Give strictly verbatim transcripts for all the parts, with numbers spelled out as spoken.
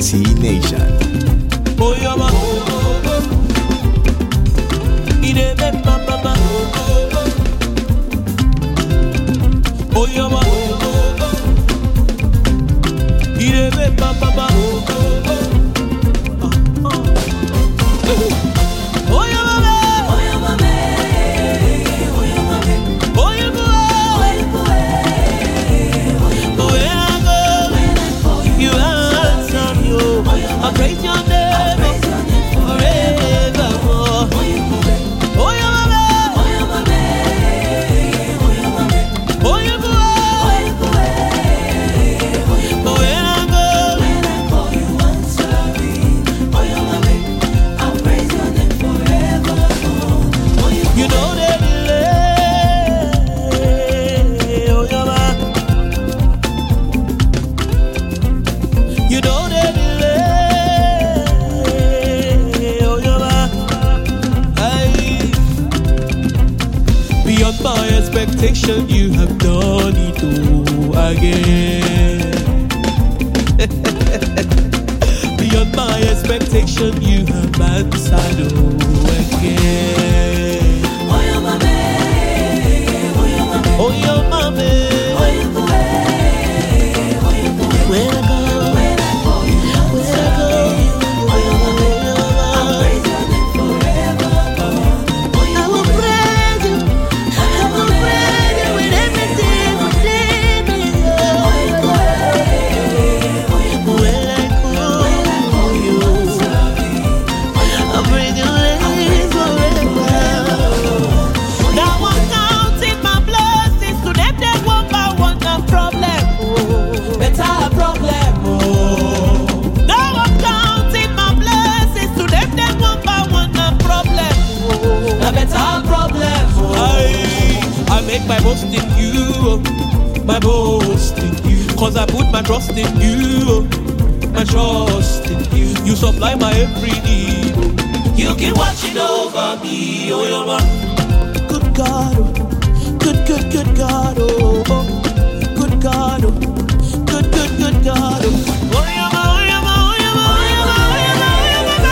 T Nation. Oh, yeah, man. Ide be mama mama. Oh, yeah, man. Ide be mama mama. Oh, yeah, mama. Oh, yeah, mama. Oh, yeah, mama. Oh, yeah, mama. Where I go, you answer me. I praise your name forevermore. Oh, yeah, mama. Oh, yeah, mama. Oh, yeah, mama. Where I go, you answer me. Oh, yeah, mama. I praise your name forevermore. You know the delay. Oh, yeah, mama. You know the delay. Oh, yeah, mama. Aye. Beyond my expectation, you have done it all again. Beyond my expectation, you have answered all again. Oh, yeah, mama. Oh, yeah, mama. Oh, yeah, mama. Where I go, where I go, where I go, oh, yeah, mama. I praise your name forevermore. I will praise you, I will praise you with everything within me. Where I go, you, I praise your name forever. Now I'm counting my blessings to them that one by one a problem. Oh, better problem. Oh, now I'm counting my blessings to them that one by one a problem. Oh, a better problem. Oh, I, I make my boast in you, oh, my boast in you, 'cause I put my trust in you, oh, my trust in you. You supply my every need. Oh. You keep watching over me, oh, yeah, man. Good God, oh. Good, good, good God, oh, oh. Good God, oh. Good, good, good God, oh. Oh, yeah, man, oh, yeah, man, oh, yeah, man, oh, yeah, man, oh, yeah, man, oh, yeah, man.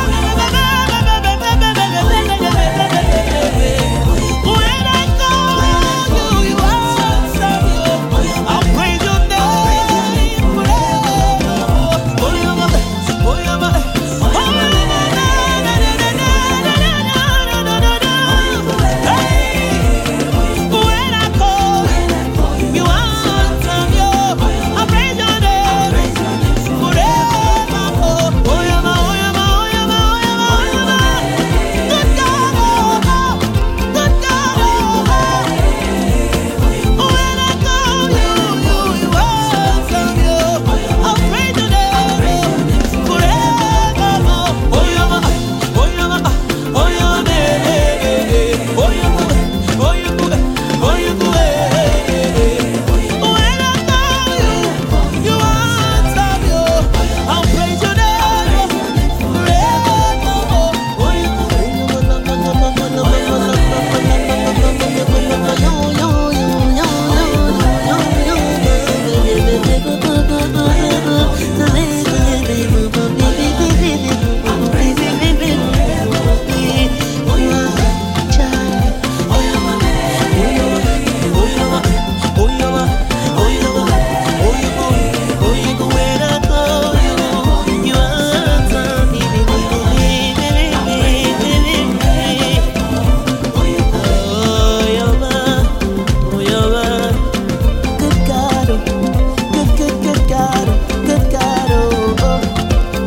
When I call you, you answer me. I'll praise your name forever. Oh, yeah, man, oh, yeah, man. Oh, yeah, when I call, you answer me. I praise your name forever. Oh, yeah, man, oh, yeah, man, oh, yeah, man, oh, yeah, man, oh, yeah, man. Good God, oh, good God, oh. When I call you, you, you answer me. I praise your name forever. Oh, yeah, man, oh, yeah, man, oh, yeah, man, oh, yeah, man, oh, yeah, man, oh, yeah, man. When I call you, you answer me. I praise your name forever. Oh, yeah,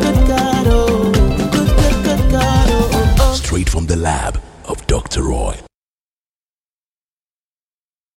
Straight from the lab of Doctor Roy.